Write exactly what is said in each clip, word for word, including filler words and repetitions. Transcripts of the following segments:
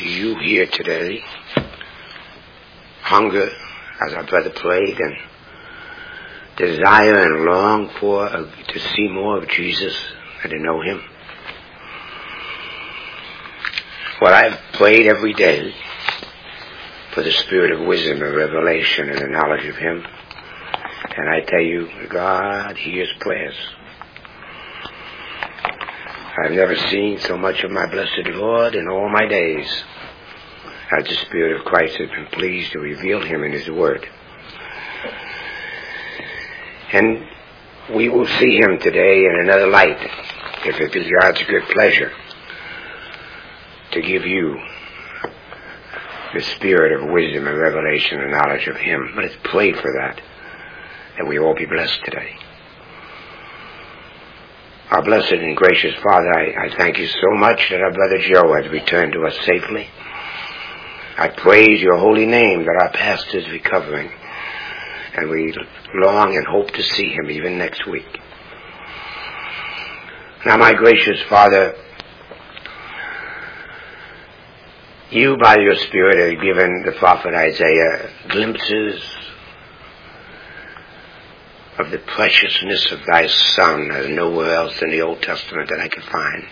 you here today hunger, as our brother prayed, and desire and long for uh, to see more of Jesus and to know him. Well, I've prayed every day for the spirit of wisdom and revelation and the knowledge of him. And I tell you, God hears prayers. I've never seen so much of my blessed Lord in all my days as the Spirit of Christ has been pleased to reveal him in his word. And we will see him today in another light, if it be God's good pleasure to give you the spirit of wisdom and revelation and knowledge of him. Let's pray for that, that we all be blessed today. Our blessed and gracious Father, I, I thank you so much that our brother Joe has returned to us safely. I praise your holy name that our pastor is recovering, and we long and hope to see him even next week. Now, my gracious Father, you by your Spirit have given the prophet Isaiah glimpses of the preciousness of thy Son as nowhere else in the Old Testament that I could find.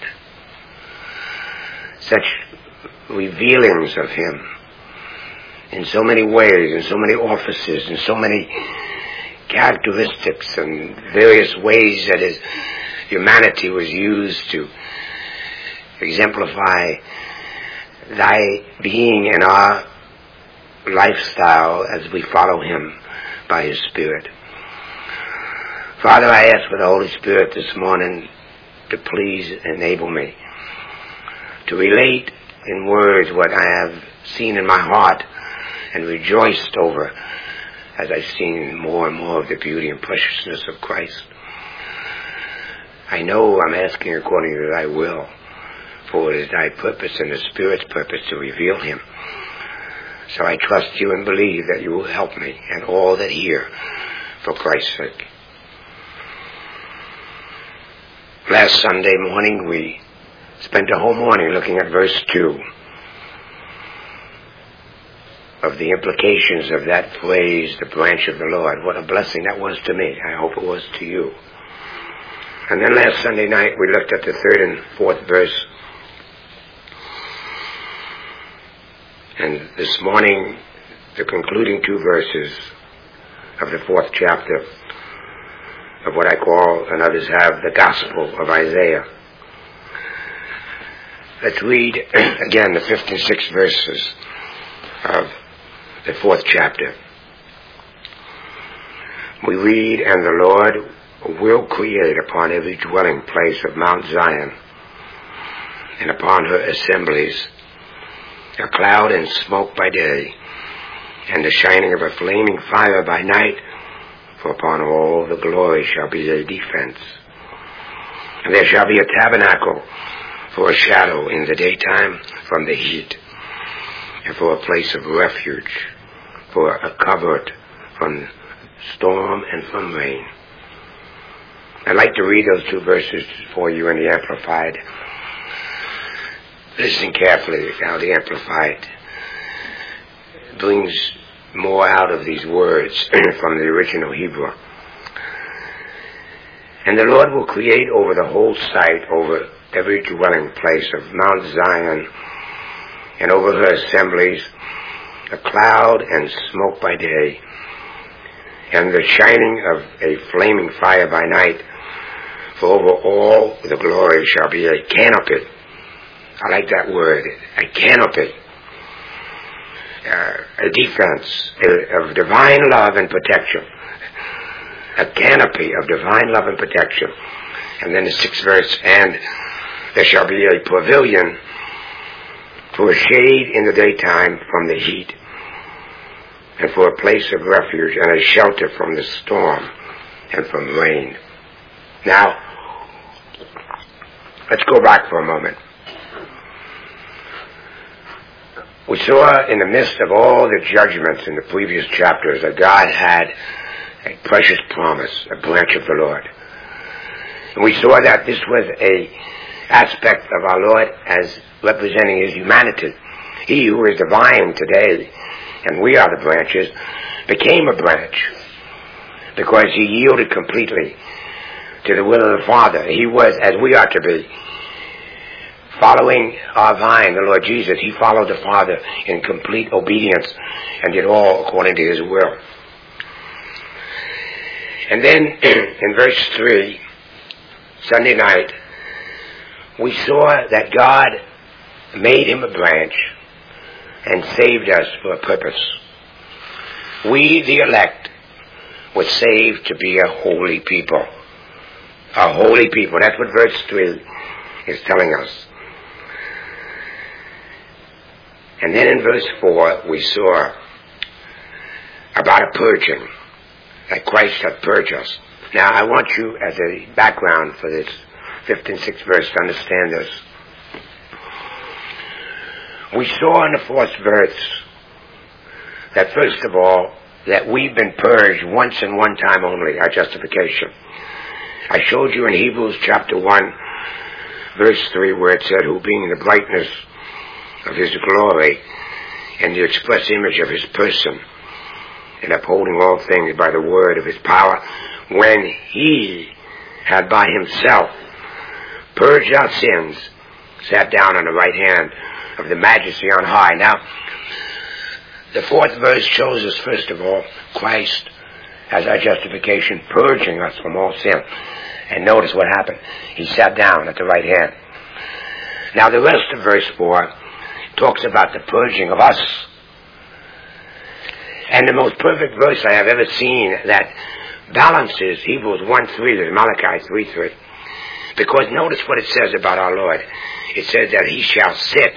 Such revealings of him in so many ways, in so many offices, in so many characteristics and various ways that his humanity was used to exemplify thy being in our lifestyle as we follow him by his Spirit. Father, I ask for the Holy Spirit this morning to please enable me to relate in words what I have seen in my heart and rejoiced over as I've seen more and more of the beauty and preciousness of Christ. I know I'm asking according to thy will, for it is thy purpose and the Spirit's purpose to reveal him. So I trust you and believe that you will help me and all that hear for Christ's sake. Last Sunday morning we spent a whole morning looking at verse two of the implications of that phrase, the branch of the Lord. What a blessing that was to me. I hope it was to you. And then last Sunday night we looked at the third and fourth verse. And this morning, the concluding two verses of the fourth chapter of what I call, and others have, the Gospel of Isaiah. Let's read again the fifth and sixth verses of the fourth chapter. We read, and the Lord will create upon every dwelling place of Mount Zion and upon her assemblies a cloud and smoke by day, and the shining of a flaming fire by night, for upon all the glory shall be a defense. And there shall be a tabernacle for a shadow in the daytime from the heat, and for a place of refuge, for a covert from storm and from rain. I'd like to read those two verses for you in the Amplified. Listen carefully how the Amplified brings more out of these words from the original Hebrew. And the Lord will create over the whole site, over every dwelling place of Mount Zion, and over her assemblies, a cloud and smoke by day, and the shining of a flaming fire by night, for over all the glory shall be a canopy. I like that word, a canopy. Uh, a defense of divine love and protection. A canopy of divine love and protection. And then the sixth verse, and there shall be a pavilion for a shade in the daytime from the heat, and for a place of refuge and a shelter from the storm and from rain. Now, let's go back for a moment. We saw in the midst of all the judgments in the previous chapters that God had a precious promise, a branch of the Lord. And we saw that this was a aspect of our Lord as representing his humanity. He who is the vine today, and we are the branches, became a branch because he yielded completely to the will of the Father. He was, as we are to be, following our vine, the Lord Jesus. He followed the Father in complete obedience and did all according to his will. And then in verse three, Sunday night, we saw that God made him a branch and saved us for a purpose. We, the elect, were saved to be a holy people. A holy people. That's what verse three is telling us. And then in verse four, we saw about a purging, that Christ hath purged us. Now, I want you, as a background for this fifth and sixth verse, to understand this. We saw in the fourth verse that, first of all, that we've been purged once and one time only, our justification. I showed you in Hebrews chapter one, verse three, where it said, who being the brightness of his glory and the express image of his person, and upholding all things by the word of his power, when he had by himself purged our sins, sat down on the right hand of the majesty on high. Now, the fourth verse shows us, first of all, Christ as our justification, purging us from all sin. And notice what happened. He sat down at the right hand. Now, the rest of verse four talks about the purging of us. And the most perfect verse I have ever seen that balances Hebrews one three to Malachi three three. Because notice what it says about our Lord. It says that he shall sit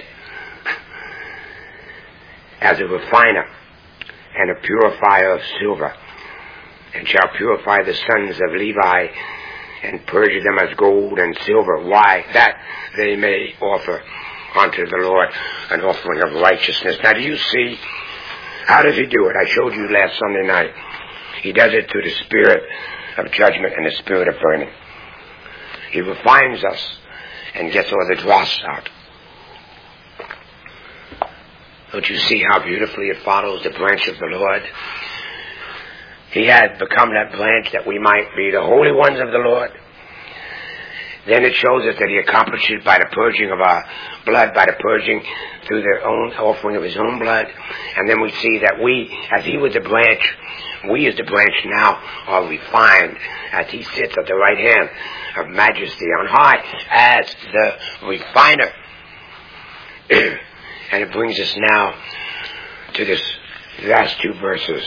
as a refiner and a purifier of silver, and shall purify the sons of Levi and purge them as gold and silver. Why? That they may offer unto the Lord an offering of righteousness. Now, do you see? How does he do it? I showed you last Sunday night. He does it through the spirit of judgment and the spirit of burning. He refines us and gets all the dross out. Don't you see how beautifully it follows the branch of the Lord? He had become that branch that we might be the holy ones of the Lord. Then it shows us that he accomplished it by the purging of our blood, by the purging through the own offering of his own blood. And then we see that we, as he was the branch, we as the branch now are refined as he sits at the right hand of majesty on high as the refiner. And it brings us now to this last two verses.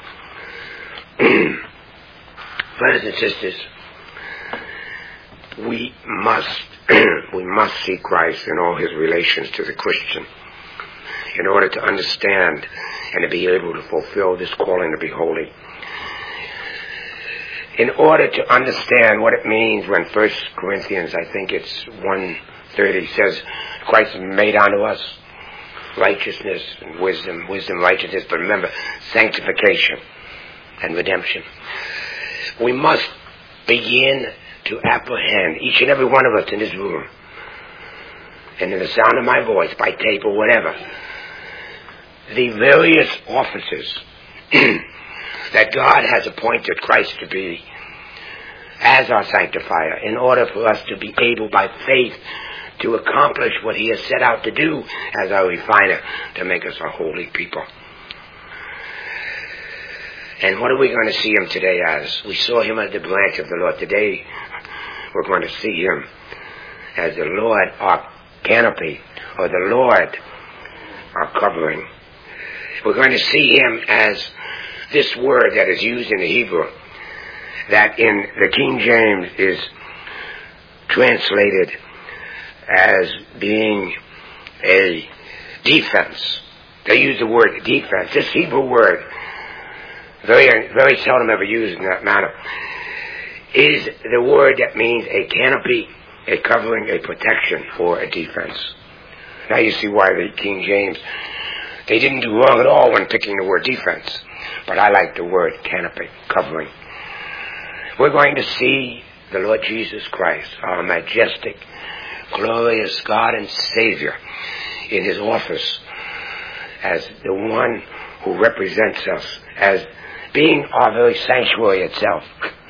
Brothers and sisters, we must we must see Christ in all his relations to the Christian in order to understand and to be able to fulfill this calling to be holy. In order to understand what it means when First Corinthians, I think it's one thirty, says Christ made unto us righteousness and wisdom, wisdom, righteousness, but remember, sanctification and redemption. We must begin to apprehend, each and every one of us in this room, and in the sound of my voice, by tape or whatever, the various offices that God has appointed Christ to be as our sanctifier, in order for us to be able by faith to accomplish what he has set out to do as our refiner, to make us a holy people. And what are we going to see him today as? We saw him as the branch of the Lord. Today, we're going to see him as the Lord, our canopy, or the Lord, our covering. We're going to see him as this word that is used in the Hebrew, that in the King James is translated as being a defense. They use the word defense. This Hebrew word, very very seldom ever used in that manner, is the word that means a canopy, a covering, a protection, or a defense. Now you see why the King James, they didn't do wrong at all when picking the word defense, but I like the word canopy, covering. We're going to see the Lord Jesus Christ, our majestic, glorious God and Savior, in his office as the one who represents us, as being our very sanctuary itself.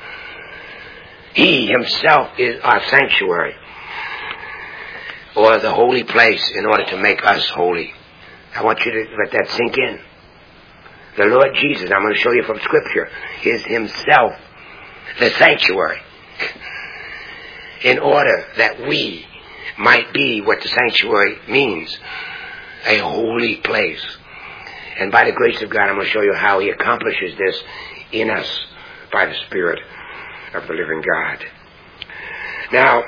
He himself is our sanctuary, or the holy place, in order to make us holy. I want you to let that sink in. The Lord Jesus, I'm going to show you from Scripture, is himself the sanctuary, in order that we might be what the sanctuary means, a holy place. And by the grace of God, I'm going to show you how he accomplishes this in us by the Spirit of the living God. Now,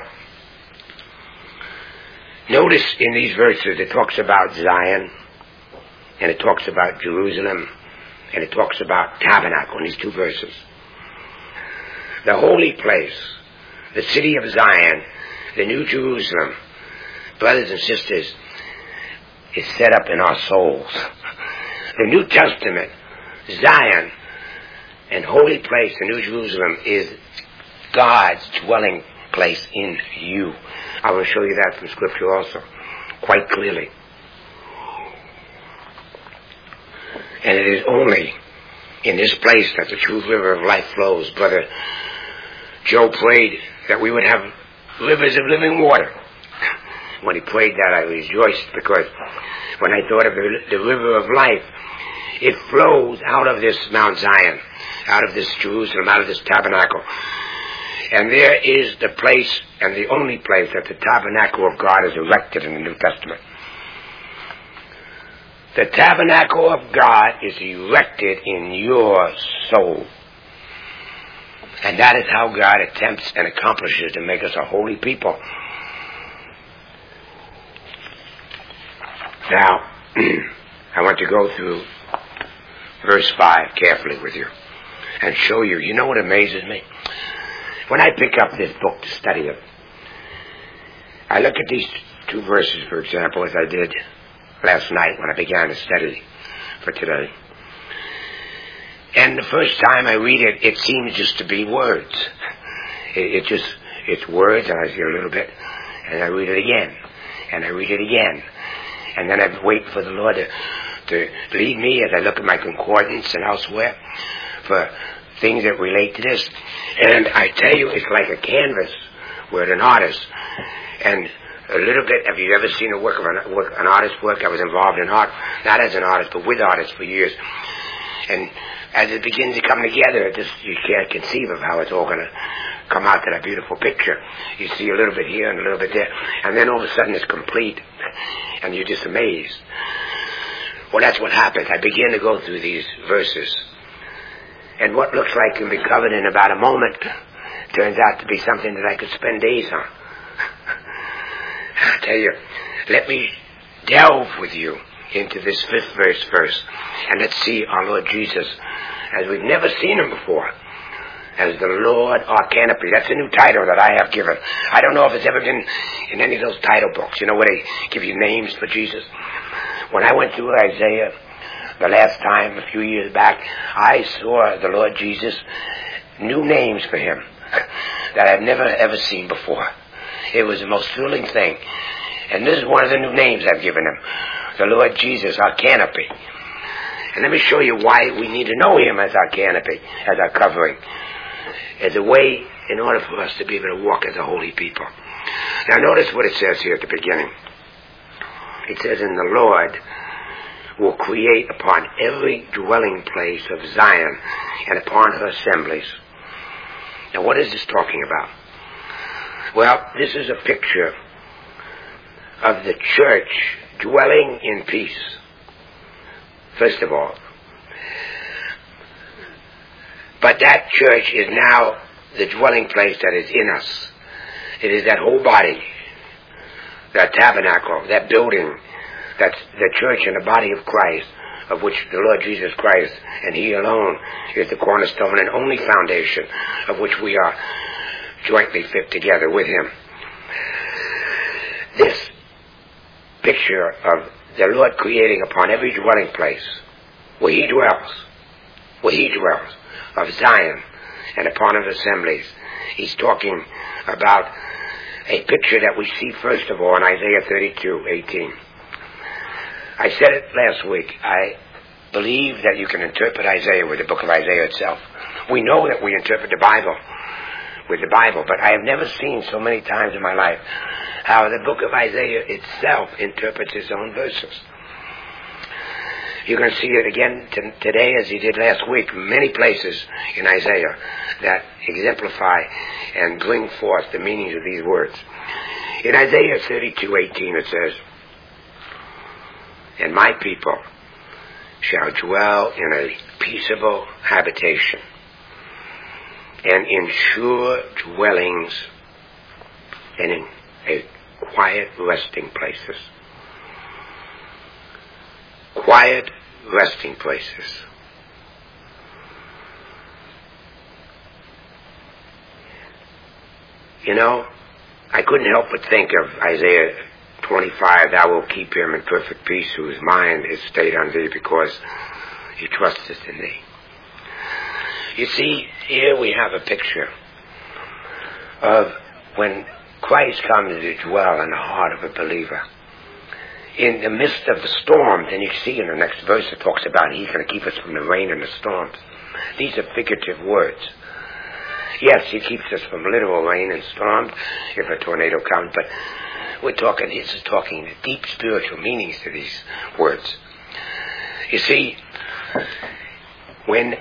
notice in these verses it talks about Zion, and it talks about Jerusalem, and it talks about tabernacle in these two verses. The holy place, the city of Zion, the New Jerusalem, brothers and sisters, is set up in our souls. The New Testament, Zion, and holy place, the New Jerusalem, is God's dwelling place in you. I will show you that from Scripture also, quite clearly. And it is only in this place that the true river of life flows. Brother Joe prayed that we would have rivers of living water. When he prayed that, I rejoiced, because when I thought of the, the river of life, it flows out of this Mount Zion, out of this Jerusalem, out of this tabernacle. And there is the place, and the only place, that the tabernacle of God is erected in the New Testament. The tabernacle of God is erected in your soul. And that is how God attempts and accomplishes to make us a holy people. Now, I want to go through verse five carefully with you and show you. You know what amazes me? When I pick up this book to study it, I look at these two verses, for example, as I did last night when I began to study for today. And the first time I read it, it seems just to be words. It, it just, it's words, and I see a little bit, and I read it again, and I read it again. And then I wait for the Lord to, to lead me as I look at my concordance and elsewhere for things that relate to this. And I tell you, it's like a canvas with an artist. And a little bit, have you ever seen a work of an, work, an artist's work? I was involved in art, not as an artist, but with artists for years. And as it begins to come together, it just, you can't conceive of how it's all going to come out to that beautiful picture. You see a little bit here and a little bit there, and then all of a sudden it's complete, and you're just amazed. Well, that's what happens. I begin to go through these verses, and what looks like can be covered in about a moment turns out to be something that I could spend days on. I tell you, let me delve with you into this fifth verse first, and let's see our Lord Jesus as we've never seen him before, as the Lord our canopy. That's a new title that I have given. I don't know if it's ever been in any of those title books, you know, where they give you names for Jesus. When I went through Isaiah the last time, a few years back, I saw the Lord Jesus, new names for him that I've never ever seen before. It was the most thrilling thing. And this is one of the new names I've given him, the Lord Jesus, our canopy. And let me show you why we need to know him as our canopy, as our covering, as a way in order for us to be able to walk as a holy people. Now notice what it says here at the beginning. It says, "And the Lord will create upon every dwelling place of Zion and upon her assemblies." Now what is this talking about? Well, this is a picture of the church dwelling in peace. First of all. But that church is now the dwelling place that is in us. It is that whole body, that tabernacle, that building, that's the church and the body of Christ, of which the Lord Jesus Christ and he alone is the cornerstone and only foundation, of which we are jointly fit together with him. This picture of the Lord creating upon every dwelling place where he dwells, where he dwells, of Zion and upon his assemblies. He's talking about a picture that we see first of all in Isaiah thirty-two eighteen. I said it last week. I believe that you can interpret Isaiah with the book of Isaiah itself. We know that we interpret the Bible with the Bible, but I have never seen so many times in my life how the book of Isaiah itself interprets its own verses. You're going to see it again t- today as you did last week, many places in Isaiah that exemplify and bring forth the meanings of these words. In Isaiah thirty-two eighteen it says, "And my people shall dwell in a peaceable habitation, and in sure dwellings, and in a quiet resting places." Quiet resting places. You know, I couldn't help but think of Isaiah twenty-five, "Thou wilt keep him in perfect peace whose mind is stayed on thee, because he trusteth in thee." You see, here we have a picture of when Christ comes to dwell in the heart of a believer. In the midst of the storms, and you see in the next verse it talks about he's going to keep us from the rain and the storms. These are figurative words. Yes, he keeps us from literal rain and storms if a tornado comes, but we're talking, this is talking the deep spiritual meanings to these words. You see, when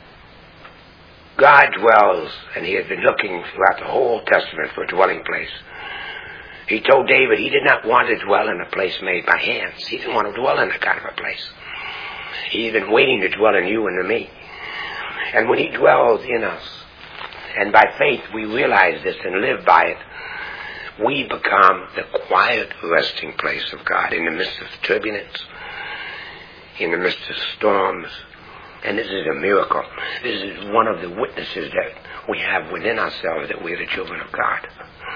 God dwells, and he has been looking throughout the whole Testament for a dwelling place, he told David he did not want to dwell in a place made by hands. He didn't want to dwell in that kind of a place. He's been waiting to dwell in you and in me. And when he dwells in us, and by faith we realize this and live by it, we become the quiet resting place of God in the midst of turbulence, in the midst of storms. And this is a miracle. This is one of the witnesses that we have within ourselves that we're the children of God.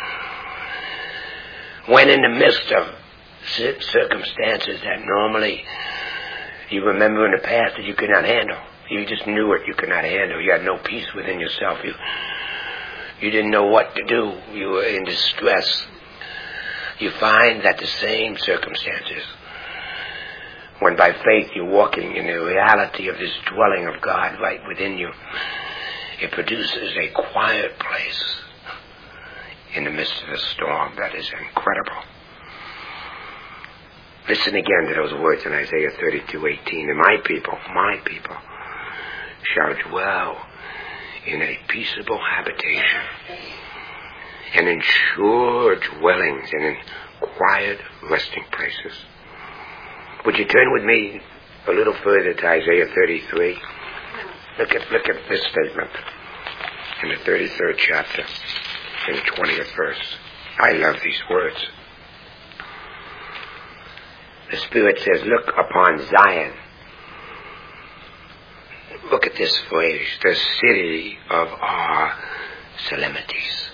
When in the midst of circumstances that normally you remember in the past that you could not handle, you just knew it, you could not handle, you had no peace within yourself, you you didn't know what to do, you were in distress, you find that the same circumstances, when by faith you're walking in the reality of this dwelling of God right within you, it produces a quiet place in the midst of a storm that is incredible. Listen again to those words in Isaiah thirty-two eighteen. "And my people, my people, shall dwell in a peaceable habitation, and in sure dwellings, and in quiet resting places." Would you turn with me a little further to Isaiah thirty-three? Look at look at this statement in the thirty-third chapter, in the twentieth verse. I love these words. The Spirit says, "Look upon Zion." Look at this phrase, "the city of our solemnities."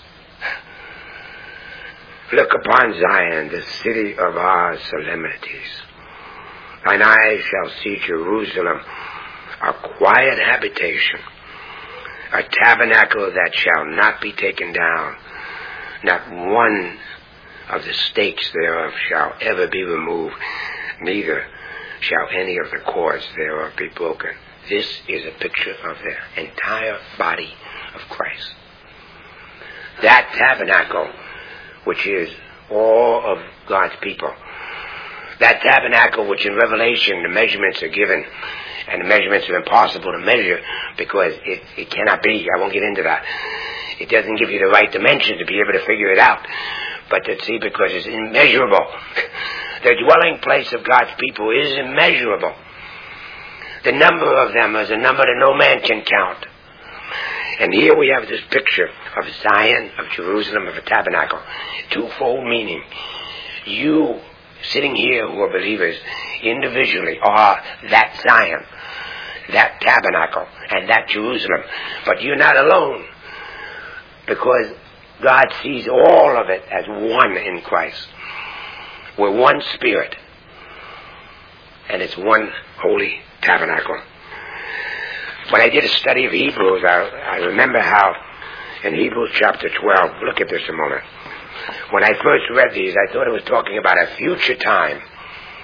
Look upon Zion, the city of our solemnities. "Thine eyes shall see Jerusalem, a quiet habitation, a tabernacle that shall not be taken down. Not one of the stakes thereof shall ever be removed, neither shall any of the cords thereof be broken." This is a picture of the entire body of Christ. That tabernacle, which is all of God's people. That tabernacle which in Revelation the measurements are given, and the measurements are impossible to measure because it, it cannot be. I won't get into that. It doesn't give you the right dimension to be able to figure it out. But to see, because it's immeasurable. The dwelling place of God's people is immeasurable. The number of them is a number that no man can count. And here we have this picture of Zion, of Jerusalem, of a tabernacle. Twofold meaning. You, sitting here who are believers, individually are that Zion, that tabernacle, and that Jerusalem. But you're not alone, because God sees all of it as one in Christ. We're one spirit, and it's one holy tabernacle. When I did a study of Hebrews, I, I remember how in Hebrews chapter twelve, look at this a moment. When I first read these, I thought it was talking about a future time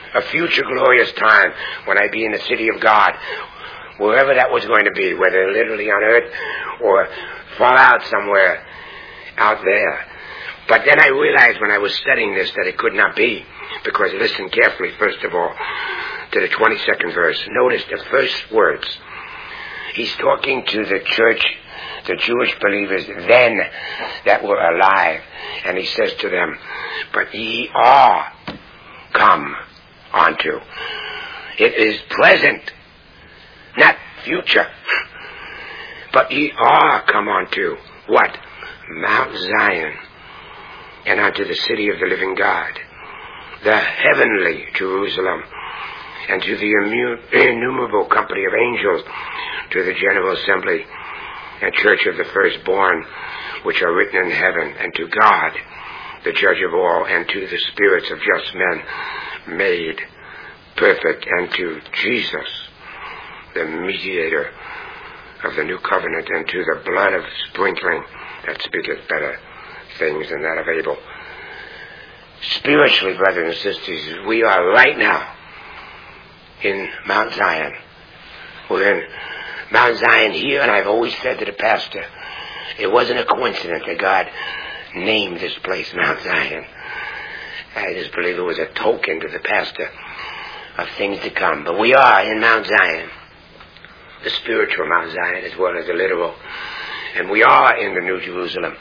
a future glorious time when I'd be in the city of God, wherever that was going to be, whether literally on earth or far out somewhere out there. But then I realized when I was studying this that it could not be, because listen carefully, first of all, to the twenty-second verse. Notice the first words. He's talking to the church, the Jewish believers then that were alive. And he says to them, but ye are come unto. It is present, not future. But ye are come unto what? Mount Zion, and unto the city of the living God, the heavenly Jerusalem, and to the innumerable company of angels, to the general assembly and church of the firstborn, which are written in heaven, and to God, the judge of all, and to the spirits of just men made perfect, and to Jesus, the mediator of the new covenant, and to the blood of sprinkling that speaketh better things than that of Abel. Spiritually, brothers and sisters, we are right now in Mount Zion. We're in Mount Zion here, and I've always said to the pastor, it wasn't a coincidence that God named this place Mount Zion. I just believe it was a token to the pastor of things to come. But we are in Mount Zion, the spiritual Mount Zion as well as the literal. And we are in the New Jerusalem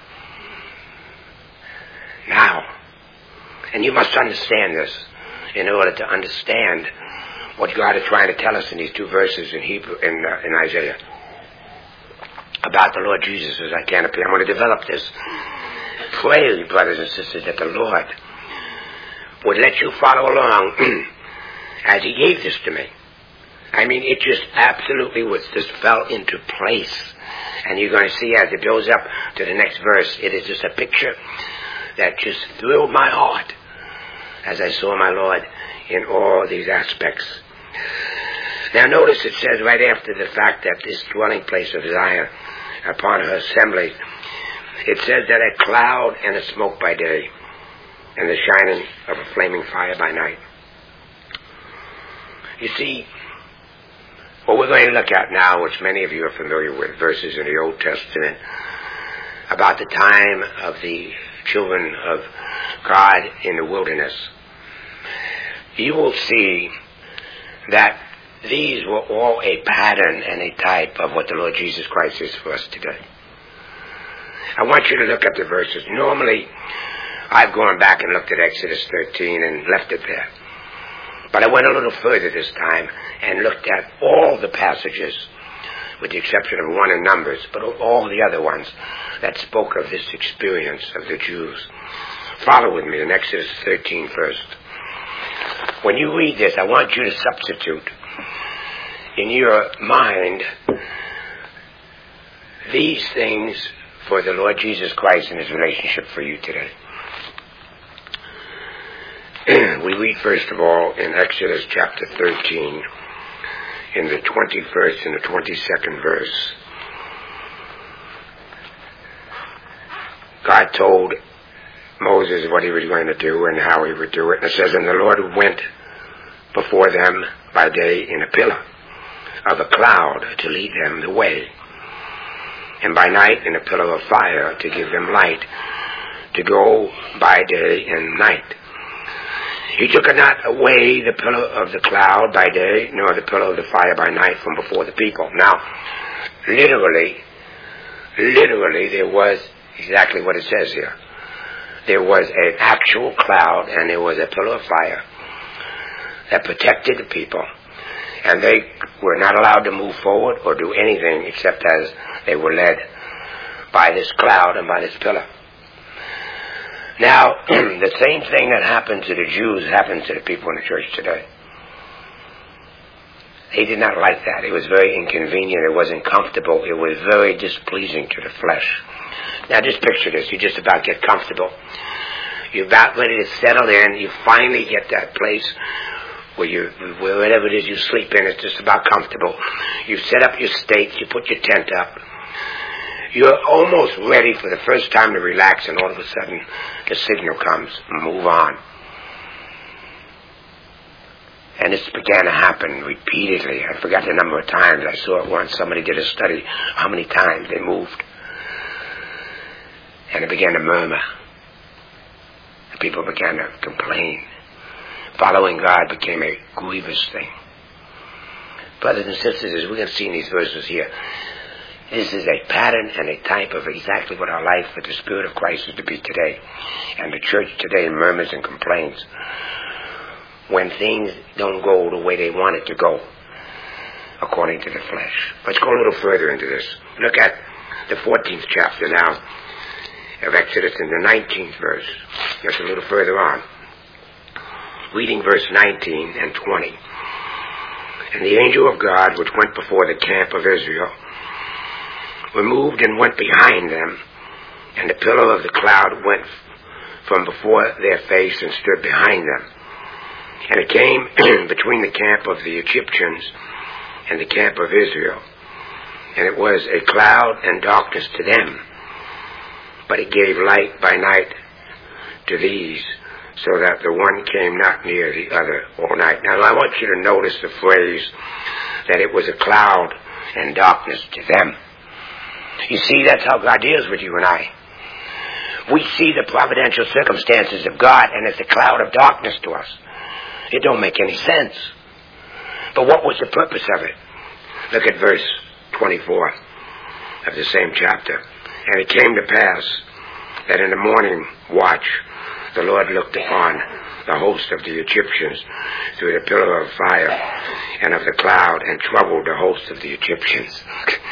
now. And you must understand this in order to understand what God is trying to tell us in these two verses in Hebrew, in, uh, in Isaiah, about the Lord Jesus as I can appear. I'm going to develop this. Pray, brothers and sisters, that the Lord would let you follow along as He gave this to me. I mean, it just absolutely was just fell into place. And you're going to see as it goes up to the next verse, it is just a picture that just thrilled my heart as I saw my Lord in all these aspects. Now notice it says right after the fact that this dwelling place of Zion upon her assembly, it says that a cloud and a smoke by day, and the shining of a flaming fire by night. You see, what we're going to look at now, which many of you are familiar with, verses in the Old Testament about the time of the children of God in the wilderness. You will see that these were all a pattern and a type of what the Lord Jesus Christ is for us today. I want you to look at the verses. Normally, I've gone back and looked at Exodus thirteen and left it there. But I went a little further this time and looked at all the passages, with the exception of one in Numbers, but all the other ones that spoke of this experience of the Jews. Follow with me in Exodus thirteen first. When you read this, I want you to substitute in your mind these things for the Lord Jesus Christ and His relationship for you today. We read first of all in Exodus chapter thirteen, in the twenty-first and the twenty-second verse. God told Moses what He was going to do and how He would do it. And it says, and the Lord went before them by day in a pillar of a cloud to lead them the way, and by night in a pillar of fire to give them light, to go by day and night. He took not away the pillar of the cloud by day, nor the pillar of the fire by night from before the people. Now, literally, literally there was exactly what it says here. There was an actual cloud and there was a pillar of fire that protected the people. And they were not allowed to move forward or do anything except as they were led by this cloud and by this pillar. Now, the same thing that happened to the Jews happened to the people in the church today. They did not like that. It was very inconvenient. It wasn't comfortable. It was very displeasing to the flesh. Now, just picture this. You just about get comfortable. You're about ready to settle in. You finally get that place where you, wherever it is you sleep in, it's just about comfortable. You set up your stakes. You put your tent up. You're almost ready for the first time to relax, and all of a sudden the signal comes, move on. And this began to happen repeatedly. I forgot the number of times. I saw it once. Somebody did a study how many times they moved. And it began to murmur. And people began to complain. Following God became a grievous thing. Brothers and sisters, as we have seen these verses here, this is a pattern and a type of exactly what our life with the Spirit of Christ is to be today. And the church today murmurs and complains when things don't go the way they want it to go, according to the flesh. Let's go a little further into this. Look at the fourteenth chapter now of Exodus in the nineteenth verse. Just a little further on. Reading verse nineteen and twenty. And the angel of God, which went before the camp of Israel, removed and went behind them, and the pillar of the cloud went from before their face and stood behind them. And it came between the camp of the Egyptians and the camp of Israel, and it was a cloud and darkness to them, but it gave light by night to these, so that the one came not near the other all night. Now I want you to notice the phrase that it was a cloud and darkness to them. You see, that's how God deals with you and I. We see the providential circumstances of God, and it's a cloud of darkness to us. It don't make any sense. But what was the purpose of it? Look at verse twenty-four of the same chapter. And it came to pass that in the morning watch the Lord looked upon the host of the Egyptians through the pillar of fire and of the cloud, and troubled the host of the Egyptians.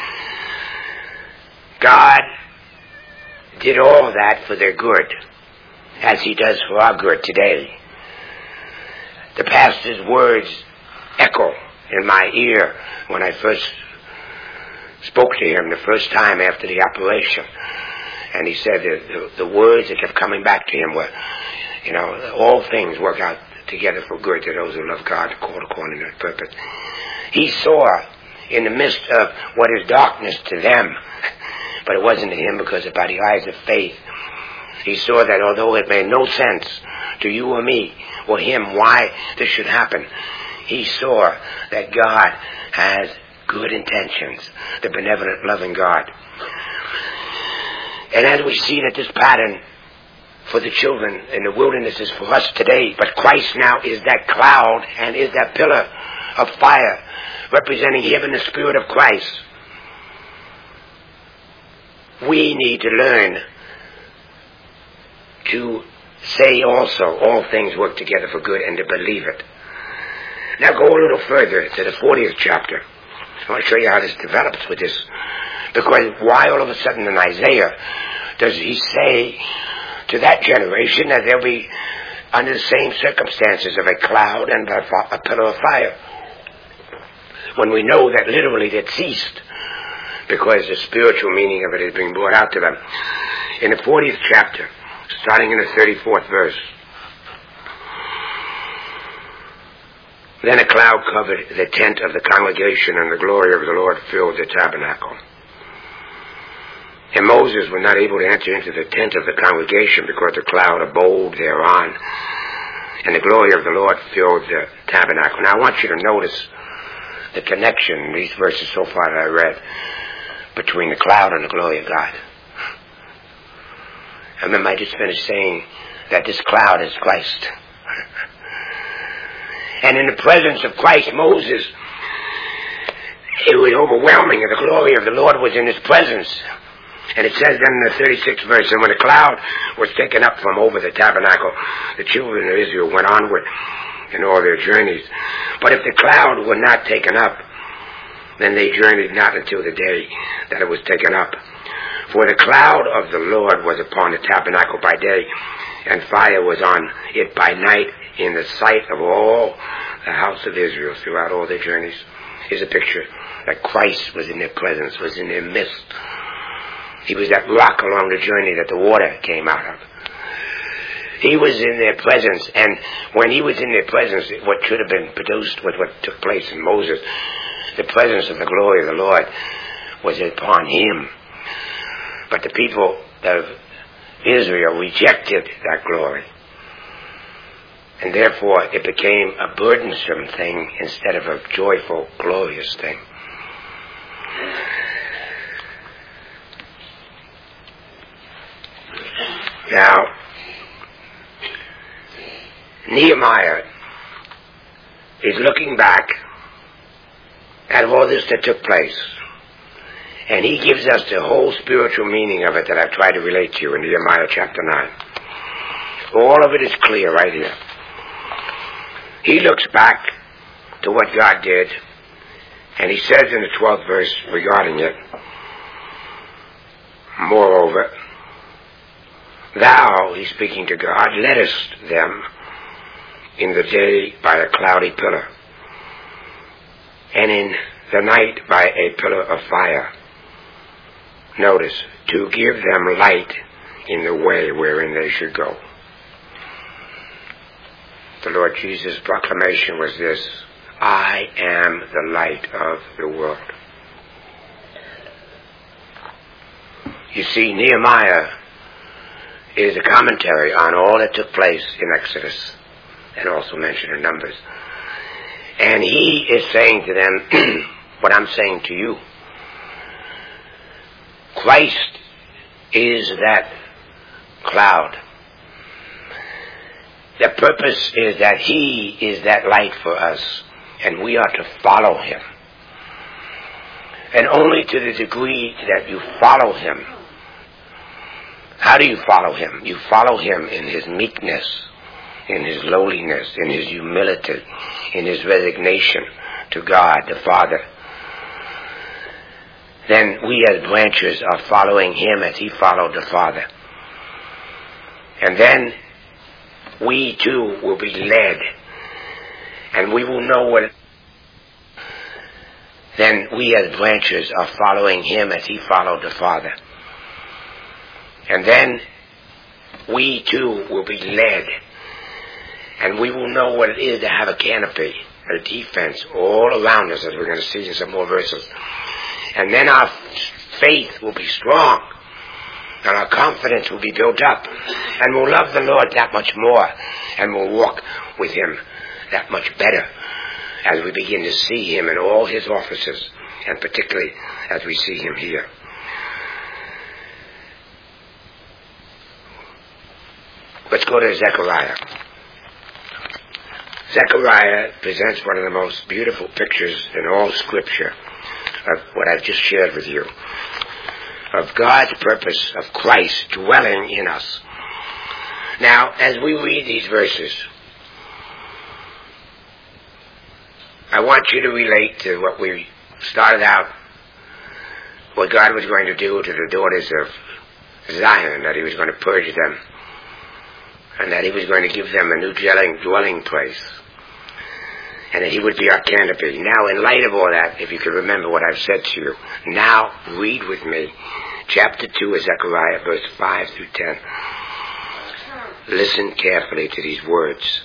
God did all that for their good, as he does for our good today. The pastor's words echo in my ear when I first spoke to him the first time after the operation. And he said that the, the words that kept coming back to him were, you know, all things work out together for good to those who love God, called according to his purpose. He saw in the midst of what is darkness to them, but it wasn't to him because by the eyes of faith, he saw that although it made no sense to you or me or him why this should happen, he saw that God has good intentions, the benevolent, loving God. And as we see that this pattern for the children in the wilderness is for us today, but Christ now is that cloud and is that pillar of fire representing him in the Spirit of Christ. We need to learn to say also all things work together for good and to believe it. Now go a little further to the fortieth chapter. I want to show you how this develops with this. Because why all of a sudden in Isaiah does he say to that generation that they'll be under the same circumstances of a cloud and a pillar of fire, when we know that literally it ceased because the spiritual meaning of it is being brought out to them. In the fortieth chapter, starting in the thirty-fourth verse, then a cloud covered the tent of the congregation, and the glory of the Lord filled the tabernacle. And Moses was not able to enter into the tent of the congregation because the cloud abode thereon, and the glory of the Lord filled the tabernacle. Now I want you to notice the connection in these verses so far that I read between the cloud and the glory of God. I remember I just finished saying that this cloud is Christ. And in the presence of Christ, Moses, it was overwhelming, and the glory of the Lord was in his presence. And it says then in the thirty-sixth verse, and when the cloud was taken up from over the tabernacle, the children of Israel went onward in all their journeys. But if the cloud were not taken up, then they journeyed not until the day that it was taken up. For the cloud of the Lord was upon the tabernacle by day, and fire was on it by night, in the sight of all the house of Israel throughout all their journeys. Here's a picture that Christ was in their presence, was in their midst. He was that rock along the journey that the water came out of. He was in their presence, and when he was in their presence, what should have been produced was what took place in Moses. The presence of the glory of the Lord was upon him. But the people of Israel rejected that glory. And therefore it became a burdensome thing instead of a joyful, glorious thing. Now, Nehemiah is looking back at all this that took place. And he gives us the whole spiritual meaning of it that I've tried to relate to you in Nehemiah chapter nine. All of it is clear right here. He looks back to what God did, and he says in the twelfth verse regarding it, moreover, thou, he's speaking to God, leddest them in the day by a cloudy pillar, and in the night by a pillar of fire. Notice, to give them light in the way wherein they should go. The Lord Jesus' proclamation was this: I am the light of the world. You see, Nehemiah is a commentary on all that took place in Exodus and also mentioned in Numbers. And he is saying to them what I'm saying to you. Christ is that cloud. The purpose is that he is that light for us, and we are to follow him. And only to the degree that you follow him. How do you follow him? You follow him in his meekness, in his lowliness, in his humility, in his resignation to God the Father. Then we as branches are following him as he followed the Father. And then we too will be led, and we will know what. Then we as branches are following him as he followed the Father. And then we too will be led, and we will know what it is to have a canopy, a defense all around us, as we're going to see in some more verses. And then our faith will be strong, and our confidence will be built up, and we'll love the Lord that much more, and we'll walk with him that much better as we begin to see him in all his offices, and particularly as we see him here. Let's go to Zechariah. Zechariah presents one of the most beautiful pictures in all Scripture of what I've just shared with you, of God's purpose of Christ dwelling in us. Now, as we read these verses, I want you to relate to what we started out, what God was going to do to the daughters of Zion, that he was going to purge them, and that he was going to give them a new dwelling, dwelling place, and that he would be our canopy. Now, in light of all that, if you can remember what I've said to you, now read with me chapter two of Zechariah, verse five through ten. Listen carefully to these words.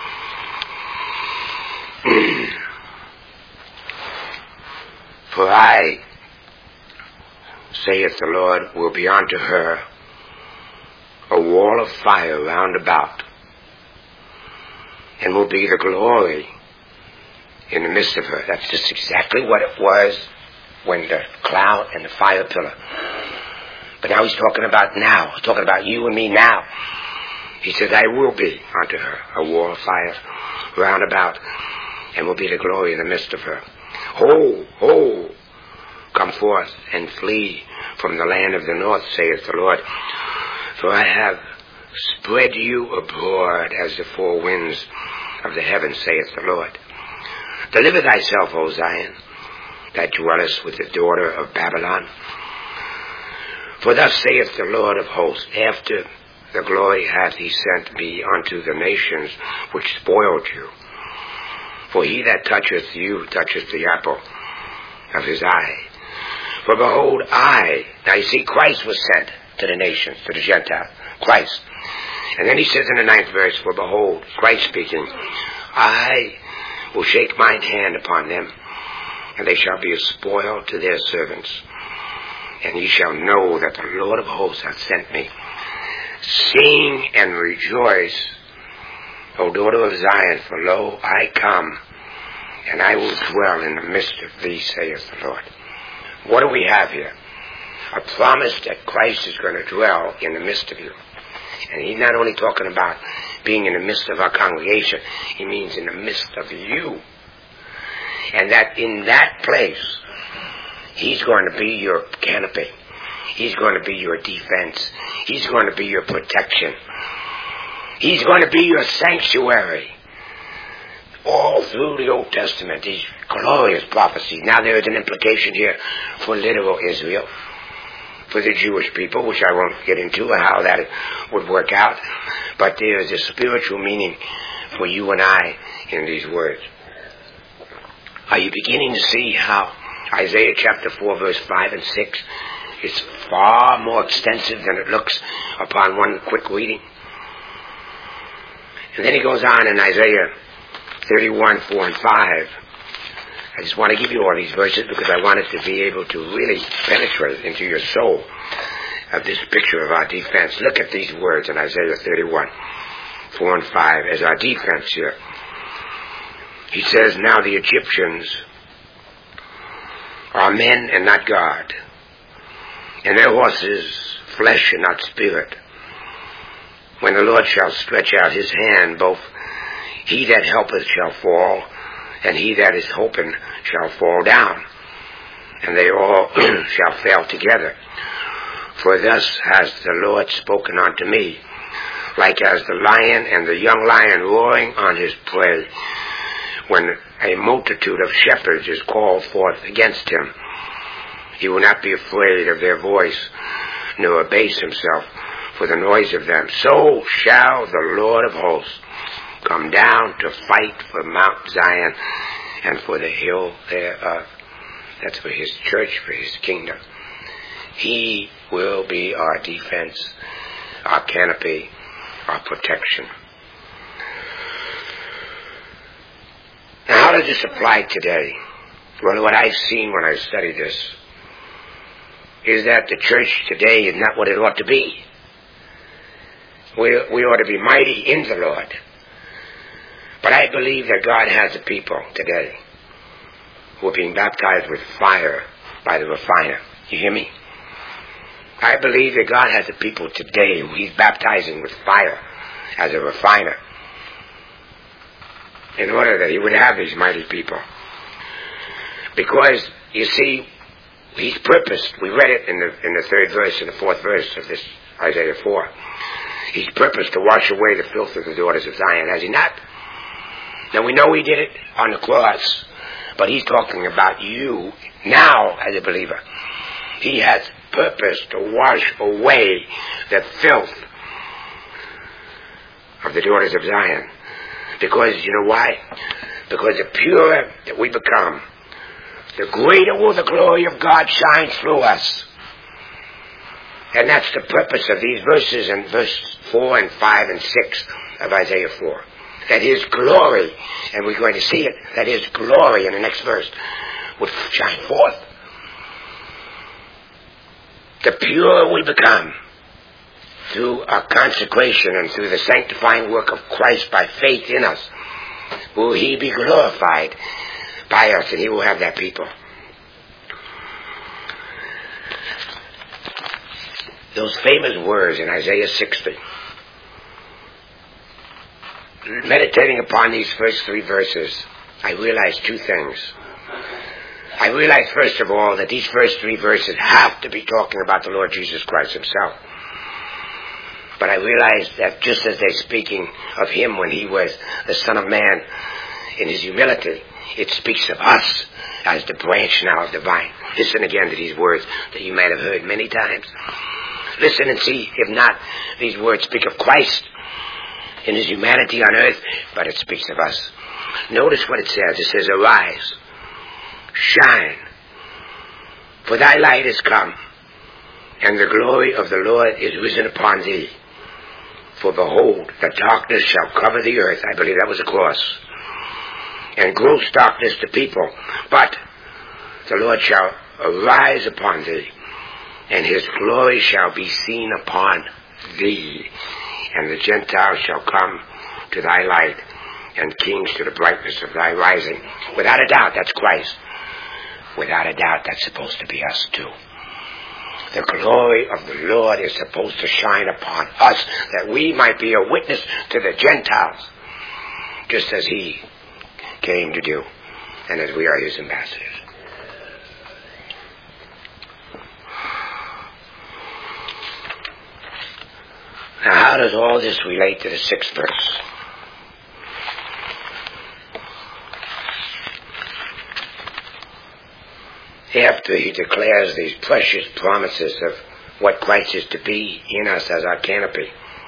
For I, saith the Lord, will be unto her a wall of fire round about, and will be the glory in the midst of her. That's just exactly what it was when the cloud and the fire pillar. But now he's talking about now. He's talking about you and me now. He says, I will be unto her a wall of fire round about, and will be the glory in the midst of her. Ho, ho, come forth and flee from the land of the north, saith the Lord. For I have spread you abroad as the four winds of the heavens, saith the Lord. Deliver thyself, O Zion, that dwellest with the daughter of Babylon. For thus saith the Lord of hosts, after the glory hath he sent me unto the nations which spoiled you. For he that toucheth you toucheth the apple of his eye. For behold, I, now you see, Christ was sent to the nations, to the Gentiles, Christ. And then he says in the ninth verse, for behold, Christ speaking, I will shake mine hand upon them, and they shall be a spoil to their servants. And ye shall know that the Lord of hosts hath sent me. Sing and rejoice, O daughter of Zion, for lo, I come, and I will dwell in the midst of thee, saith the Lord. What do we have here? A promise that Christ is going to dwell in the midst of you. And he's not only talking about being in the midst of our congregation, he means in the midst of you. And that in that place, he's going to be your canopy. He's going to be your defense. He's going to be your protection. He's going to be your sanctuary. All through the Old Testament, these glorious prophecies. Now there is an implication here for literal Israel, for the Jewish people, which I won't get into how that would work out. But there is a spiritual meaning for you and I in these words. Are you beginning to see how Isaiah chapter four, verse five and six is far more extensive than it looks upon one quick reading? And then he goes on in Isaiah thirty-one, four and five. I just want to give you all these verses because I want it to be able to really penetrate into your soul of this picture of our defense. Look at these words in Isaiah thirty-one, four and five as our defense here. He says, now the Egyptians are men and not God, and their horses flesh and not spirit. When the Lord shall stretch out his hand, both he that helpeth shall fall, and he that is hoping shall fall down, and they all shall fail together. For thus has the Lord spoken unto me, like as the lion and the young lion roaring on his prey, when a multitude of shepherds is called forth against him. He will not be afraid of their voice, nor abase himself for the noise of them. So shall the Lord of hosts come down to fight for Mount Zion and for the hill thereof. That's for his church, for his kingdom. He will be our defense, our canopy, our protection. Now, how does this apply today? Well, what I've seen when I studied this is that the church today is not what it ought to be. We, we ought to be mighty in the Lord. But I believe that God has a people today who are being baptized with fire by the refiner. You hear me? I believe that God has a people today who he's baptizing with fire as a refiner in order that he would have these mighty people. Because, you see, he's purposed. We read it in the in the third verse and the fourth verse of this Isaiah four. He's purposed to wash away the filth of the daughters of Zion, has he not? Now we know he did it on the cross, but he's talking about you now as a believer. He has purposed to wash away the filth of the daughters of Zion. Because, you know why? Because the purer that we become, the greater will the glory of God shine through us. And that's the purpose of these verses in verse four and five and six of Isaiah four. That his glory, and we're going to see it, that his glory in the next verse would shine forth. The purer we become through our consecration and through the sanctifying work of Christ by faith in us, will he be glorified by us, and he will have that people. Those famous words in Isaiah sixty. Meditating upon these first three verses, I realized two things. I realized, first of all, that these first three verses have to be talking about the Lord Jesus Christ himself. But I realized that just as they're speaking of him when he was the Son of Man in his humility, it speaks of us as the branch now of the vine. Listen again to these words that you might have heard many times. Listen and see, if not, these words speak of Christ in his humanity on earth, but it speaks of us. Notice what it says. It says, arise, shine, for thy light is come, and the glory of the Lord is risen upon thee. For behold, the darkness shall cover the earth. I believe that was a cross. And gross darkness to people. But the Lord shall arise upon thee, and his glory shall be seen upon thee. And the Gentiles shall come to thy light, and kings to the brightness of thy rising. Without a doubt, that's Christ. Without a doubt, that's supposed to be us too. The glory of the Lord is supposed to shine upon us, that we might be a witness to the Gentiles, just as he came to do, and as we are his ambassadors. Now, how does all this relate to the sixth verse? After he declares these precious promises of what Christ is to be in us as our canopy,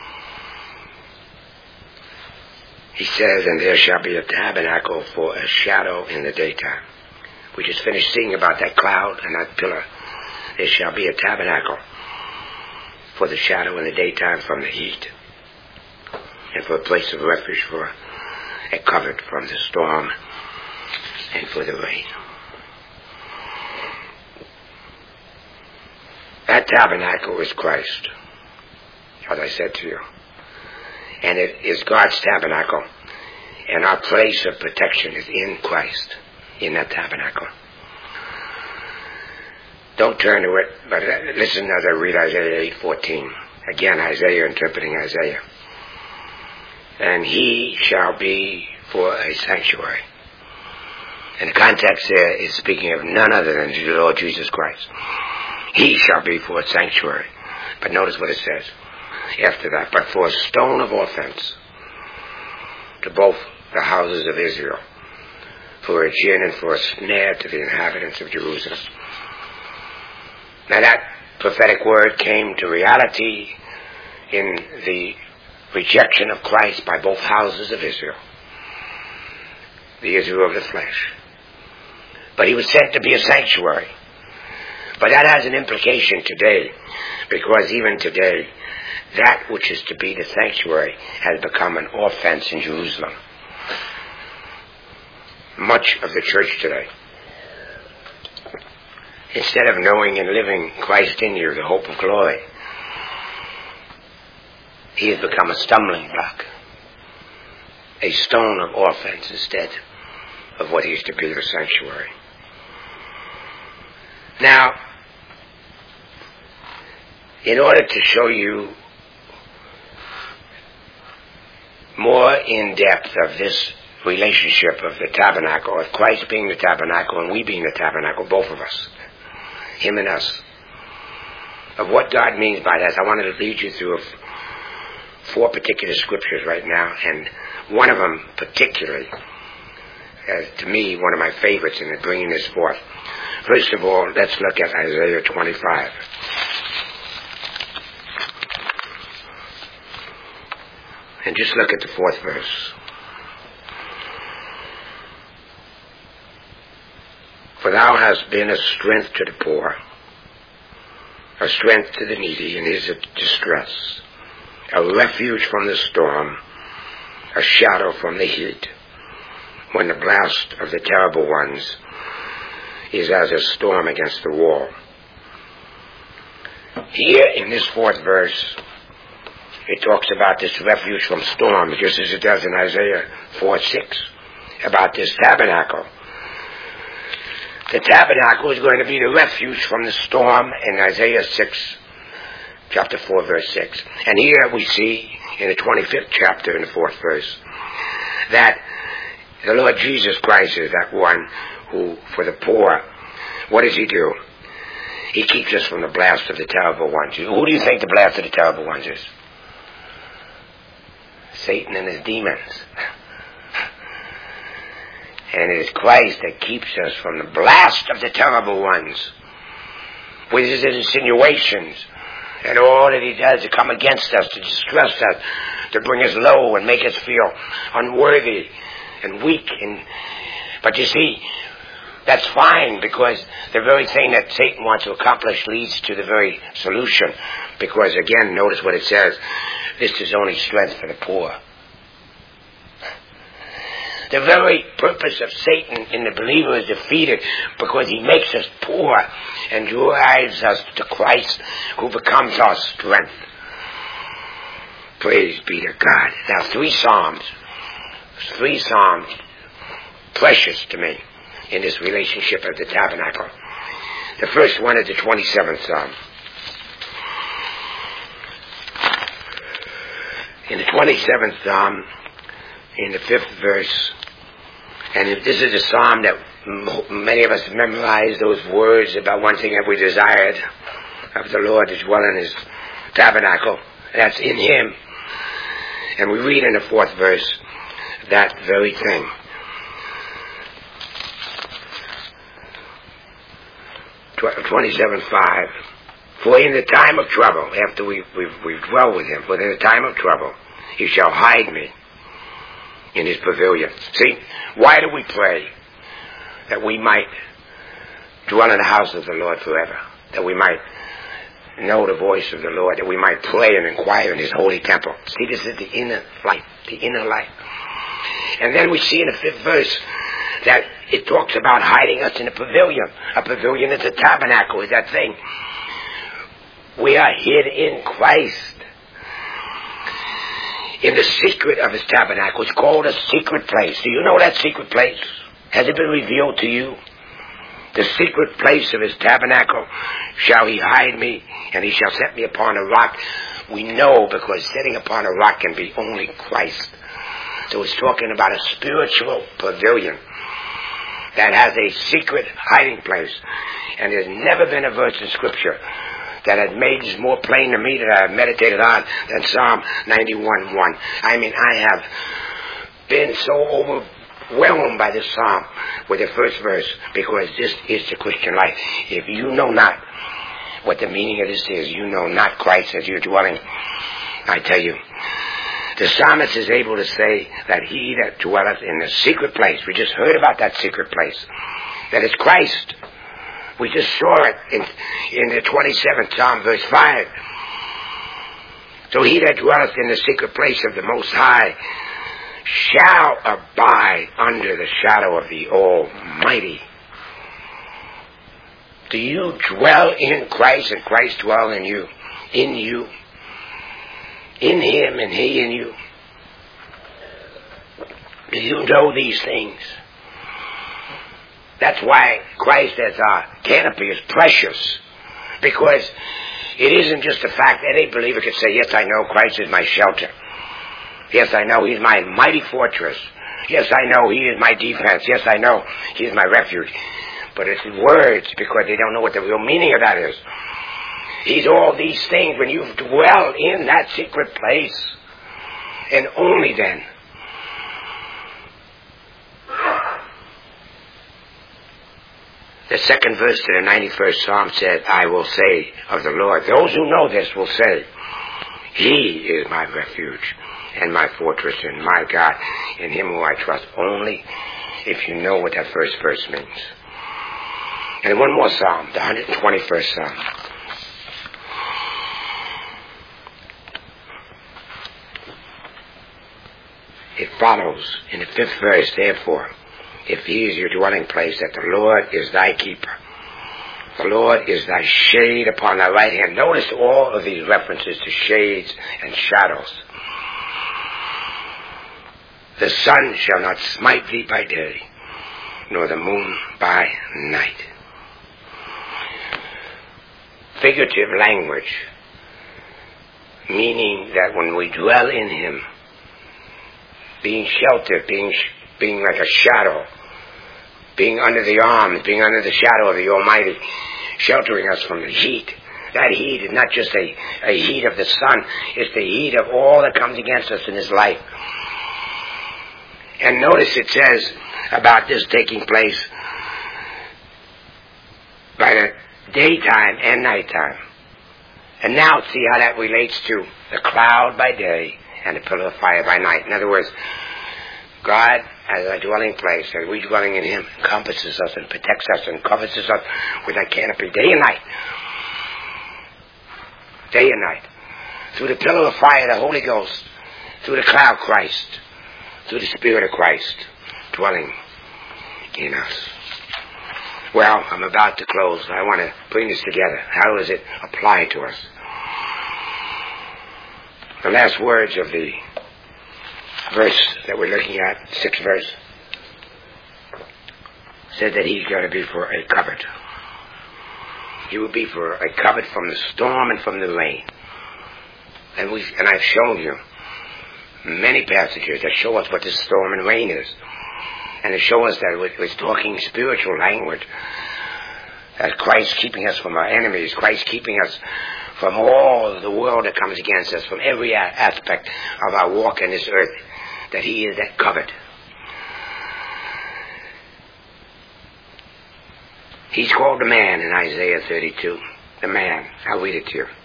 he says, and there shall be a tabernacle for a shadow in the daytime. We just finished singing about that cloud and that pillar. There shall be a tabernacle for the shadow in the daytime from the heat, and for a place of refuge for a covert from the storm and for the rain. That tabernacle is Christ, as I said to you. And it is God's tabernacle. And our place of protection is in Christ, in that tabernacle. Don't turn to it, but listen as I read Isaiah eight fourteen. Again, Isaiah interpreting Isaiah. And he shall be for a sanctuary. And the context there is speaking of none other than the Lord Jesus Christ. He shall be for a sanctuary. But notice what it says after that. But for a stone of offense to both the houses of Israel, for a gin and for a snare to the inhabitants of Jerusalem. Now that prophetic word came to reality in the rejection of Christ by both houses of Israel, the Israel of the flesh. But he was sent to be a sanctuary. But that has an implication today, because even today, that which is to be the sanctuary has become an offense in Jerusalem. Much of the church today, instead of knowing and living Christ in you, the hope of glory, he has become a stumbling block, a stone of offense instead of what he is to be, the sanctuary. Now, in order to show you more in depth of this relationship of the tabernacle, of Christ being the tabernacle and we being the tabernacle, both of us, him and us, of what God means by that, I wanted to lead you through four particular scriptures right now, and one of them particularly, as to me, one of my favorites in bringing this forth. First of all, let's look at Isaiah twenty-five. And just look at the fourth verse. For thou hast been a strength to the poor, a strength to the needy in his distress, a refuge from the storm, a shadow from the heat, when the blast of the terrible ones is as a storm against the wall. Here in this fourth verse, it talks about this refuge from storm, just as it does in Isaiah four six, about this tabernacle. The tabernacle is going to be the refuge from the storm in Isaiah six, chapter four, verse six. And here we see in the twenty-fifth chapter, in the fourth verse, that the Lord Jesus Christ is that one who, for the poor, what does he do? He keeps us from the blast of the terrible ones. Who do you think the blast of the terrible ones is? Satan and his demons. And it is Christ that keeps us from the blast of the terrible ones, with his insinuations and all that he does to come against us, to distress us, to bring us low and make us feel unworthy and weak. And but you see, that's fine, because the very thing that Satan wants to accomplish leads to the very solution. Because again, notice what it says, this is only strength for the poor. The very purpose of Satan in the believer is defeated, because he makes us poor and drives us to Christ, who becomes our strength. Praise be to God. Now, three Psalms. Three Psalms. Precious to me in this relationship of the tabernacle. The first one is the twenty-seventh Psalm. In the twenty-seventh Psalm, in the fifth verse, and if this is a Psalm that many of us memorize, those words about one thing that we desired of the Lord to dwell in His tabernacle, that's in Him. And we read in the fourth verse that very thing. twenty-seven five. For in the time of trouble, after we, we've, we've dwelled with Him, for in the time of trouble, He shall hide me in His pavilion. See, why do we pray? That we might dwell in the house of the Lord forever. That we might know the voice of the Lord. That we might pray and inquire in His holy temple. See, this is the inner life. The inner life. And then we see in the fifth verse that it talks about hiding us in a pavilion. A pavilion is a tabernacle, is that thing. We are hid in Christ. In the secret of His tabernacle. It's called a secret place. Do you know that secret place? Has it been revealed to you? The secret place of His tabernacle shall He hide me, and He shall set me upon a rock. We know because setting upon a rock can be only Christ. So it's talking about a spiritual pavilion that has a secret hiding place. And there's never been a verse in Scripture that has made this more plain to me that I have meditated on than Psalm ninety-one one. I mean, I have been so overwhelmed by this Psalm with the first verse, because this is the Christian life. If you know not what the meaning of this is, you know not Christ as your dwelling. I tell you, the psalmist is able to say that He that dwelleth in the secret place, we just heard about that secret place, that is Christ. We just saw it in, in the twenty-seventh Psalm, verse five. So he that dwelleth in the secret place of the Most High shall abide under the shadow of the Almighty. Do you dwell in Christ and Christ dwell in you? In you? In Him and He in you? Do you know these things? That's why Christ as our canopy is precious. Because it isn't just the fact that any believer can say, yes, I know Christ is my shelter. Yes, I know He's my mighty fortress. Yes, I know He is my defense. Yes, I know He is my refuge. But it's words, because they don't know what the real meaning of that is. He's all these things when you dwell in that secret place. And only then. The second verse to the ninety-first Psalm said, I will say of the Lord. Those who know this will say, He is my refuge and my fortress and my God. In Him will I trust. Only if you know what that first verse means. And one more Psalm, the one hundred twenty-first Psalm. It follows in the fifth verse, therefore, if He is your dwelling place, that the Lord is thy keeper. The Lord is thy shade upon thy right hand. Notice all of these references to shades and shadows. The sun shall not smite thee by day, nor the moon by night. Figurative language, meaning that when we dwell in Him, being sheltered, being being like a shadow, being under the arms, being under the shadow of the Almighty, sheltering us from the heat. That heat is not just a, a heat of the sun, it's the heat of all that comes against us in this life. And notice it says about this taking place by the daytime and nighttime. And now see how that relates to the cloud by day and the pillar of fire by night. In other words, God, as a dwelling place, and we dwelling in Him, encompasses us and protects us and covers us up with that canopy day and night. Day and night. Through the pillar of fire, the Holy Ghost. Through the cloud, Christ. Through the Spirit of Christ dwelling in us. Well, I'm about to close. I want to bring this together. How does it apply to us? The last words of the verse that we're looking at, sixth verse, said that he's going to be for a covert. He will be for a covert from the storm and from the rain. And we and I've shown you many passages that show us what this storm and rain is. And to show us that it's talking spiritual language. That Christ keeping us from our enemies, Christ keeping us from all the world that comes against us, from every aspect of our walk in this earth, that he is that covered. He's called the man in Isaiah thirty-two. The man. I'll read it to you.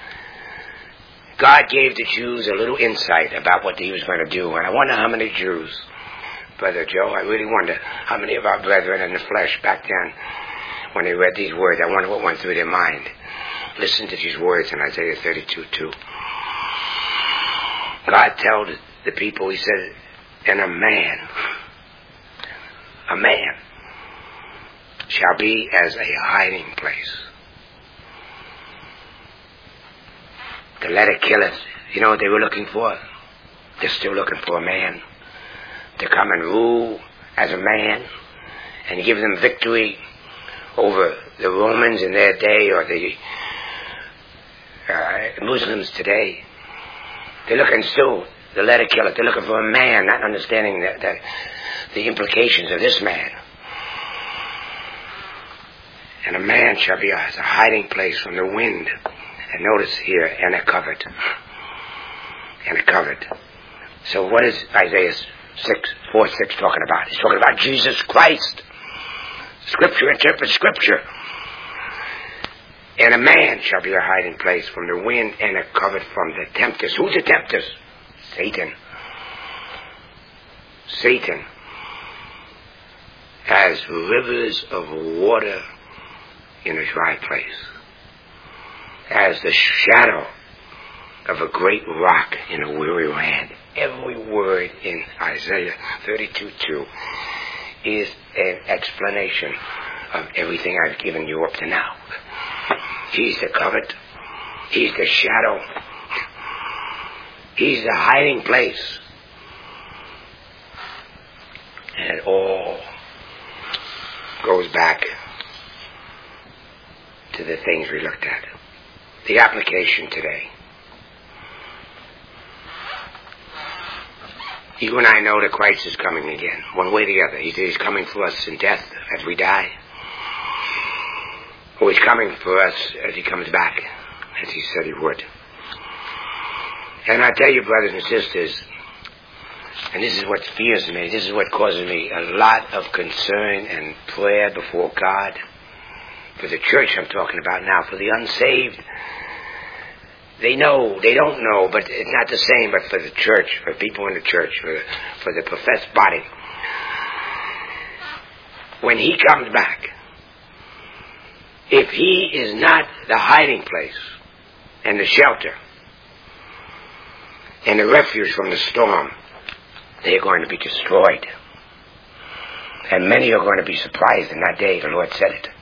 God gave the Jews a little insight about what he was going to do. And I wonder how many Jews, Brother Joe, I really wonder how many of our brethren in the flesh back then, when they read these words, I wonder what went through their mind. Listen to these words in Isaiah thirty-two two. God told the people, he said, and a man, a man shall be as a hiding place. The letter killeth. You know what they were looking for? They're still looking for a man to come and rule as a man and give them victory over the Romans in their day or the uh, Muslims today. They're looking still, the letter killer, they're looking for a man, not understanding that, that the implications of this man. And a man shall be as a hiding place from the wind. And notice here, and a covert. And a covert. So what is Isaiah six, four, six talking about? He's talking about Jesus Christ. Scripture interprets Scripture. And a man shall be a hiding place from the wind and a covert from the tempters. Who's the tempters? Satan. Satan has rivers of water in a dry place. As the shadow of a great rock in a weary land. Every word in Isaiah thirty-two two is an explanation of everything I've given you up to now. He's the covert. He's the shadow. He's the hiding place. And it all goes back to the things we looked at. The application today. You and I know that Christ is coming again, one way or the other. He's coming for us in death as we die. Or he's coming for us as he comes back, as he said he would. And I tell you, brothers and sisters, and this is what fears me, this is what causes me a lot of concern and prayer before God. For the church I'm talking about now, for the unsaved, they know, they don't know, but it's not the same, but for the church, for people in the church, for the, for the professed body. When he comes back, if he is not the hiding place and the shelter and the refuge from the storm, they are going to be destroyed. And many are going to be surprised in that day, the Lord said it.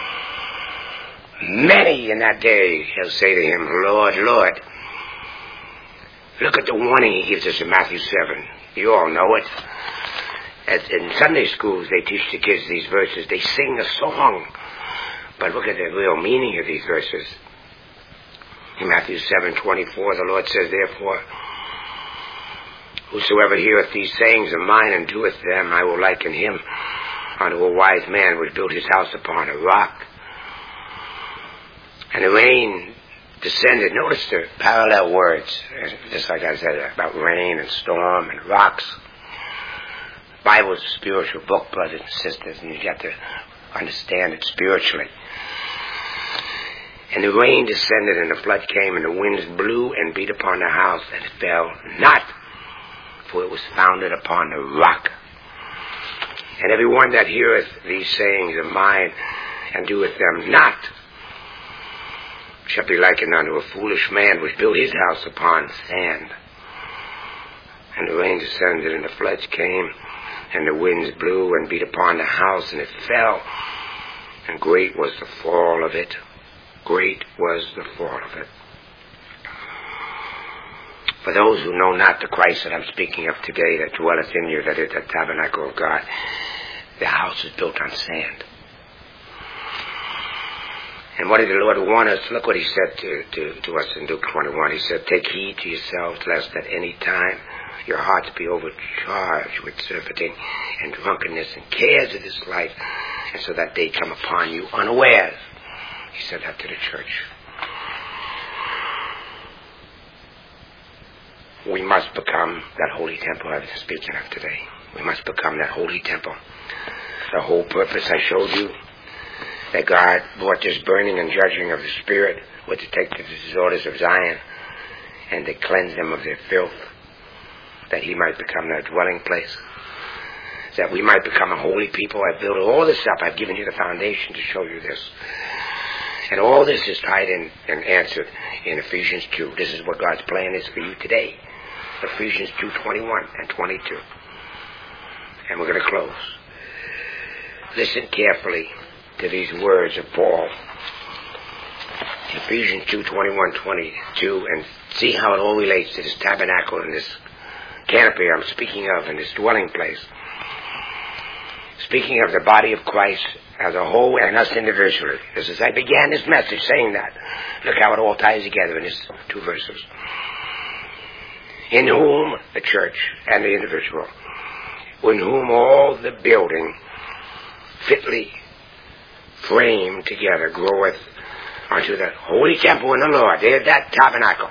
Many in that day shall say to him, Lord, Lord. Look at the warning he gives us in Matthew seven. You all know it. As in Sunday schools, they teach the kids these verses. They sing a song. But look at the real meaning of these verses. In Matthew seven twenty-four, the Lord says, therefore, whosoever heareth these sayings of mine and doeth them, I will liken him unto a wise man which built his house upon a rock. And the rain descended. Notice the parallel words, just like I said about rain and storm and rocks. The Bible is a spiritual book, brothers and sisters, and you got to understand it spiritually. And the rain descended, and the flood came, and the winds blew and beat upon the house, and it fell not, for it was founded upon the rock. And every one that heareth these sayings of mine and doeth them not shall be likened unto a foolish man which built his house upon sand. And the rain descended, and the floods came, and the winds blew and beat upon the house, and it fell. And great was the fall of it. Great was the fall of it. For those who know not the Christ that I'm speaking of today, that dwelleth in you, that is the tabernacle of God, the house is built on sand. And what did the Lord want us? Look what he said to, to, to us in Luke twenty-one. He said, take heed to yourselves, lest at any time your hearts be overcharged with surfeiting and drunkenness and cares of this life, and so that day come upon you unawares. He said that to the church. We must become that holy temple I've been speaking of today. We must become that holy temple. The whole purpose I showed you, that God brought this burning and judging of the Spirit, was to take the disorders of Zion and to cleanse them of their filth, that he might become their dwelling place, that we might become a holy people. I've built all this up. I've given you the foundation to show you this. And all this is tied in and answered in Ephesians two. This is what God's plan is for you today. Ephesians two, twenty-one and twenty-two. And we're going to close. Listen carefully to these words of Paul. Ephesians two, twenty-one, twenty-two, and see how it all relates to this tabernacle and this canopy I'm speaking of and this dwelling place. Speaking of the body of Christ as a whole and us individually. Just as I began this message saying that, look how it all ties together in these two verses. In whom the church and the individual, in whom all the building fitly framed together groweth unto the holy temple in the Lord. There's that tabernacle.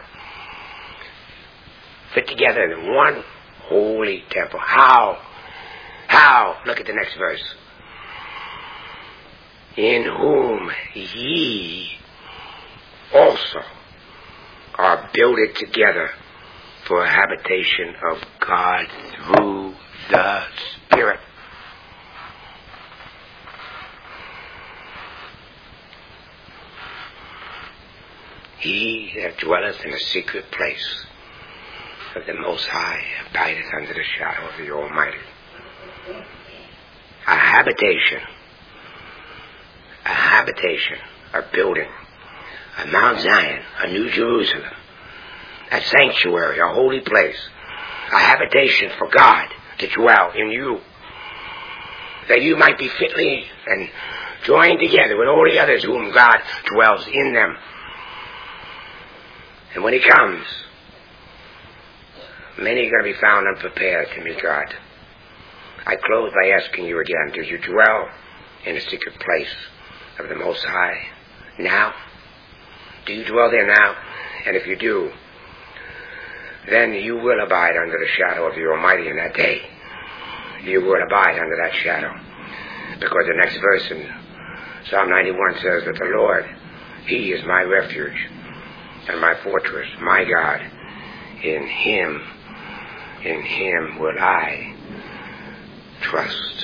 Fit together in one holy temple. How? How? Look at the next verse. In whom ye also are builded together for a habitation of God through the Spirit. He that dwelleth in a secret place of the Most High abideth under the shadow of the Almighty. A habitation, a habitation, a building, a Mount Zion, a New Jerusalem, a sanctuary, a holy place, a habitation for God to dwell in you, that you might be fitly and joined together with all the others whom God dwells in them. And when he comes, many are going to be found unprepared to meet God. I close by asking you again, do you dwell in a secret place of the Most High now? Do you dwell there now? And if you do, then you will abide under the shadow of the Almighty in that day. You will abide under that shadow. Because the next verse in Psalm ninety-one says that the Lord, he is my refuge and my fortress, my God. In him, in him will I trust.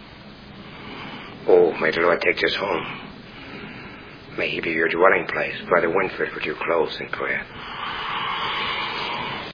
Oh, may the Lord take this home. May he be your dwelling place. Brother Winford, would you close in prayer?